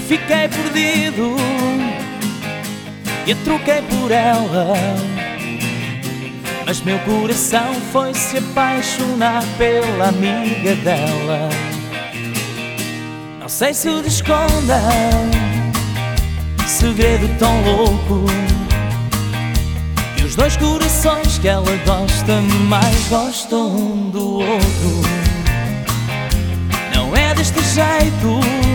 fiquei perdido e a troquei por ela. Mas meu coração foi se apaixonar pela amiga dela. Não sei se o esconda, segredo tão louco, e os dois corações que ela gosta mais gostam um do outro. Não é deste jeito